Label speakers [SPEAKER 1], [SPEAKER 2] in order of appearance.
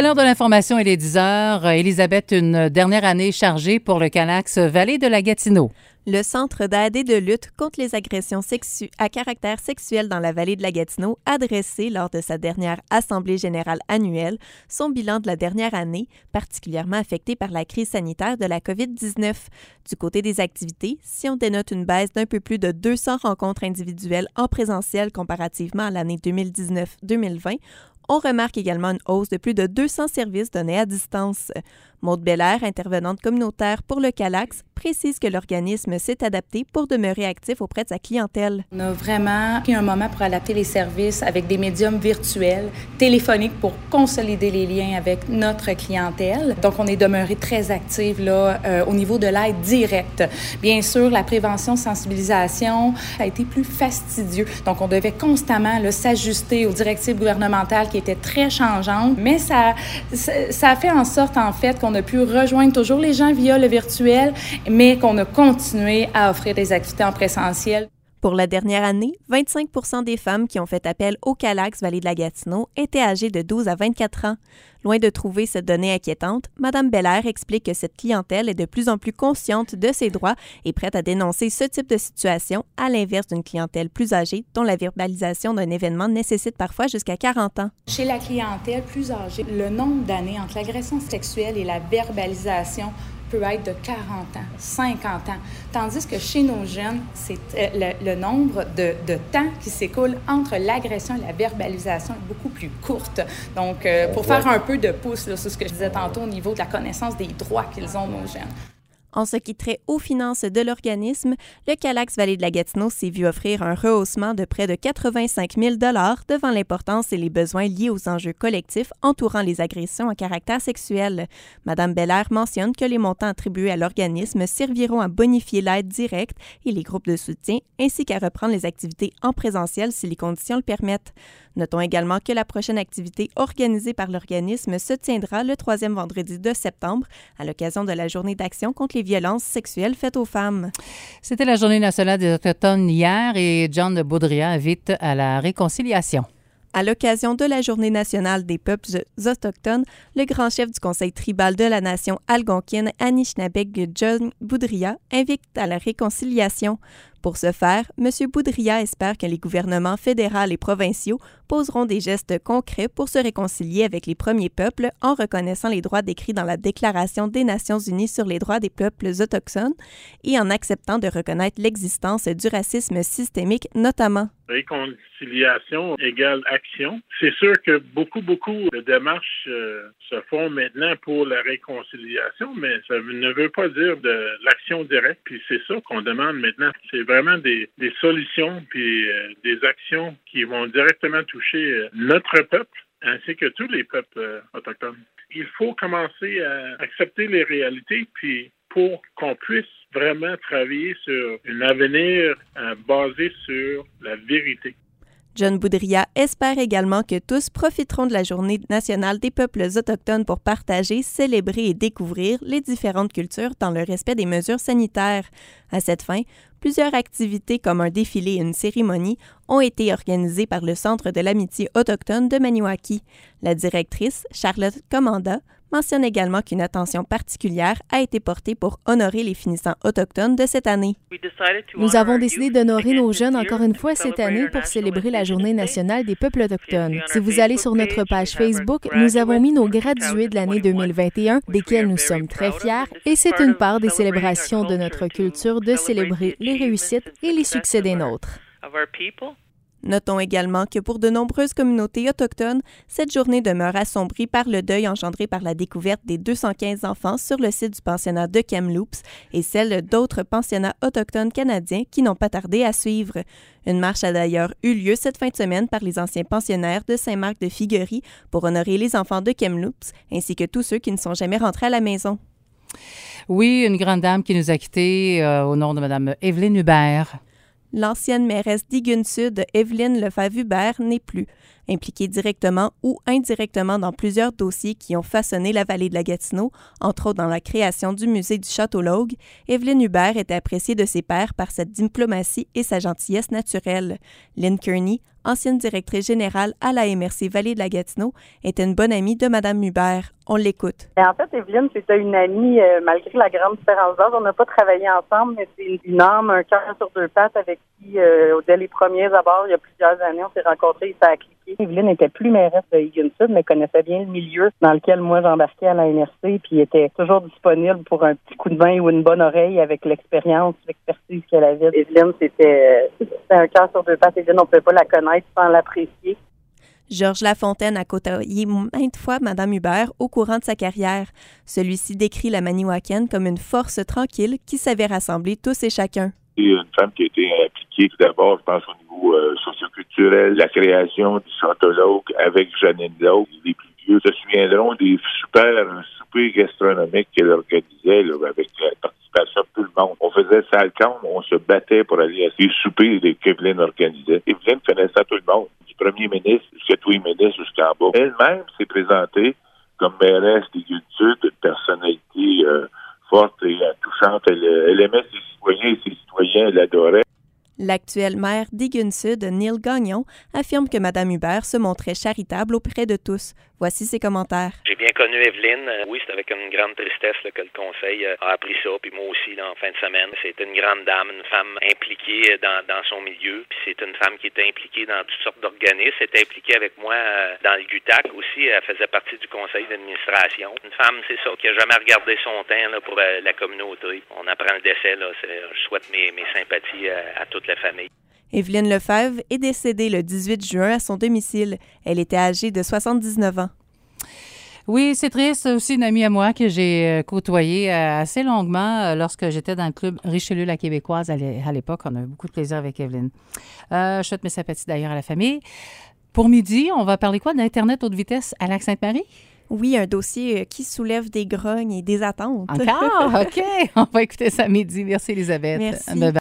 [SPEAKER 1] C'est l'heure de l'information, il est 10 heures. Élisabeth, une dernière année chargée pour le Calax Vallée de la Gatineau.
[SPEAKER 2] Le Centre d'aide et de lutte contre les agressions à caractère sexuel dans la vallée de la Gatineau a dressé, lors de sa dernière Assemblée générale annuelle, son bilan de la dernière année, particulièrement affecté par la crise sanitaire de la COVID-19. Du côté des activités, si on dénote une baisse d'un peu plus de 200 rencontres individuelles en présentiel comparativement à l'année 2019-2020, on remarque également une hausse de plus de 200 services donnés à distance. Maude Belair, intervenante communautaire pour le Calax, précise que l'organisme s'est adapté pour demeurer actif auprès de sa clientèle.
[SPEAKER 3] On a vraiment pris un moment pour adapter les services avec des médiums virtuels, téléphoniques pour consolider les liens avec notre clientèle. Donc, on est demeuré très actif là, au niveau de l'aide directe. Bien sûr, la prévention, sensibilisation a été plus fastidieux. Donc, on devait constamment là, s'ajuster aux directives gouvernementales qui étaient très changeantes. Mais ça a fait en sorte, en fait, qu'on a pu rejoindre toujours les gens via le virtuel, mais qu'on a continué à offrir des activités en présentiel.
[SPEAKER 2] Pour la dernière année, 25 % des femmes qui ont fait appel au Calax Vallée de la Gatineau étaient âgées de 12 à 24 ans. Loin de trouver cette donnée inquiétante, Mme Belair explique que cette clientèle est de plus en plus consciente de ses droits et prête à dénoncer ce type de situation, à l'inverse d'une clientèle plus âgée dont la verbalisation d'un événement nécessite parfois jusqu'à 40 ans.
[SPEAKER 3] Chez la clientèle plus âgée, le nombre d'années entre l'agression sexuelle et la verbalisation peut être de 40 ans, 50 ans. Tandis que chez nos jeunes, c'est le nombre de temps qui s'écoule entre l'agression et la verbalisation est beaucoup plus courte. Donc, pour faire un peu de pouce là, sur ce que je disais tantôt au niveau de la connaissance des droits qu'ils ont, nos jeunes.
[SPEAKER 2] En ce qui trait aux finances de l'organisme, le Calax Vallée de la Gatineau s'est vu offrir un rehaussement de près de 85 000 $ devant l'importance et les besoins liés aux enjeux collectifs entourant les agressions à caractère sexuel. Mme Belair mentionne que les montants attribués à l'organisme serviront à bonifier l'aide directe et les groupes de soutien, ainsi qu'à reprendre les activités en présentiel si les conditions le permettent. Notons également que la prochaine activité organisée par l'organisme se tiendra le 3e vendredi de septembre à l'occasion de la Journée d'action contre les violences sexuelles faites aux femmes.
[SPEAKER 1] C'était la Journée nationale des Autochtones hier et John Boudria invite à la réconciliation.
[SPEAKER 2] À l'occasion de la Journée nationale des peuples autochtones, le grand chef du Conseil tribal de la nation algonquine, Anishinabek, John Boudria, invite à la réconciliation. Pour ce faire, M. Boudria espère que les gouvernements fédéral et provinciaux poseront des gestes concrets pour se réconcilier avec les premiers peuples en reconnaissant les droits décrits dans la Déclaration des Nations unies sur les droits des peuples autochtones et en acceptant de reconnaître l'existence du racisme systémique notamment.
[SPEAKER 4] Réconciliation égale action. C'est sûr que beaucoup de démarches se font maintenant pour la réconciliation, mais ça ne veut pas dire de l'action directe. Puis c'est ça qu'on demande maintenant. C'est vraiment des solutions puis des actions qui vont directement toucher notre peuple ainsi que tous les peuples autochtones. Il faut commencer à accepter les réalités puis pour qu'on puisse vraiment travailler sur un avenir basé sur la vérité.
[SPEAKER 2] John Boudria espère également que tous profiteront de la Journée nationale des peuples autochtones pour partager, célébrer et découvrir les différentes cultures dans le respect des mesures sanitaires. À cette fin, plusieurs activités comme un défilé et une cérémonie ont été organisées par le Centre de l'amitié autochtone de Maniwaki. La directrice, Charlotte Commanda, mentionne également qu'une attention particulière a été portée pour honorer les finissants autochtones de cette année.
[SPEAKER 5] Nous avons décidé d'honorer nos jeunes encore une fois cette année pour célébrer la Journée nationale des peuples autochtones. Si vous allez sur notre page Facebook, nous avons mis nos gradués de l'année 2021, desquels nous sommes très fiers, et c'est une part des célébrations de notre culture de célébrer les réussites et les succès des nôtres.
[SPEAKER 2] Notons également que pour de nombreuses communautés autochtones, cette journée demeure assombrie par le deuil engendré par la découverte des 215 enfants sur le site du pensionnat de Kamloops et celle d'autres pensionnats autochtones canadiens qui n'ont pas tardé à suivre. Une marche a d'ailleurs eu lieu cette fin de semaine par les anciens pensionnaires de Saint-Marc-de-Figuerie pour honorer les enfants de Kamloops ainsi que tous ceux qui ne sont jamais rentrés à la maison.
[SPEAKER 1] Oui, une grande dame qui nous a quittés au nom de Mme Evelyne Hubert.
[SPEAKER 2] L'ancienne mairesse d'Egan Sud, Evelyne Lefebvre-Hubert, n'est plus. Impliquée directement ou indirectement dans plusieurs dossiers qui ont façonné la vallée de la Gatineau, entre autres dans la création du musée du Château-Logue, Evelyne Hubert était appréciée de ses pairs par sa diplomatie et sa gentillesse naturelle. Lynn Kearney, ancienne directrice générale à la MRC Vallée de la Gatineau, était une bonne amie de Mme Hubert. On l'écoute.
[SPEAKER 6] En fait, Evelyne, c'était une amie, malgré la grande différence d'âge. On n'a pas travaillé ensemble, mais c'est une âme, un cœur sur deux pattes avec qui, dès les premiers abords, il y a plusieurs années, on s'est rencontrés et ça a cliqué. Evelyne n'était plus mairesse de Egan-Sud, mais connaissait bien le milieu dans lequel moi j'embarquais à la MRC, puis était toujours disponible pour un petit coup de main ou une bonne oreille avec l'expérience, l'expertise qu'elle avait. Evelyne, c'était un cœur sur deux pattes. Evelyne, on ne pouvait pas la connaître sans l'apprécier.
[SPEAKER 2] Georges Lafontaine a côtoyé maintes fois Mme Hubert au courant de sa carrière. Celui-ci décrit la Maniwakenne comme une force tranquille qui savait rassembler tous et chacun.
[SPEAKER 7] C'est une femme qui a été impliquée tout d'abord, je pense, au niveau socioculturel, la création du Chantologue avec Janine Lauque. Les plus vieux se souviendront des super soupers gastronomiques qu'elle organisait là, avec la participation de tout le monde. On faisait salle camp, on se battait pour aller à ces soupers qu'Evelyne organisait. Evelyne connaissait tout le monde, du premier ministre jusqu'à tous les ministres jusqu'en bas. Elle-même s'est présentée comme mairesse des Sud, une personnalité forte et touchante. Elle aimait ses citoyens et ses citoyens l'adoraient.
[SPEAKER 2] L'actuel maire d'Egan-Sud, Neil Gagnon, affirme que Mme Hubert se montrait charitable auprès de tous. Voici ses commentaires.
[SPEAKER 8] J'ai bien connu Evelyne. Oui, c'est avec une grande tristesse là, que le conseil a appris ça. Puis moi aussi, là, en fin de semaine, c'est une grande dame, une femme impliquée dans son milieu. Puis c'est une femme qui était impliquée dans toutes sortes d'organismes. Elle était impliquée avec moi dans le GUTAC aussi. Elle faisait partie du conseil d'administration. Une femme, c'est ça, qui n'a jamais regardé son temps là, pour la communauté. On apprend le décès. Là, je souhaite mes sympathies à toute la famille.
[SPEAKER 2] Evelyne Lefebvre est décédée le 18 juin à son domicile. Elle était âgée de 79 ans.
[SPEAKER 1] Oui, c'est triste. Aussi une amie à moi que j'ai côtoyée assez longuement lorsque j'étais dans le club Richelieu la Québécoise à l'époque. On a eu beaucoup de plaisir avec Evelyne. Je souhaite mes sympathies d'ailleurs à la famille. Pour midi, on va parler quoi d'Internet haute vitesse à Lac-Sainte-Marie?
[SPEAKER 2] Oui, un dossier qui soulève des grognes et des attentes.
[SPEAKER 1] Encore? OK. On va écouter ça midi. Merci, Elisabeth.
[SPEAKER 2] Merci.
[SPEAKER 1] Bye-bye.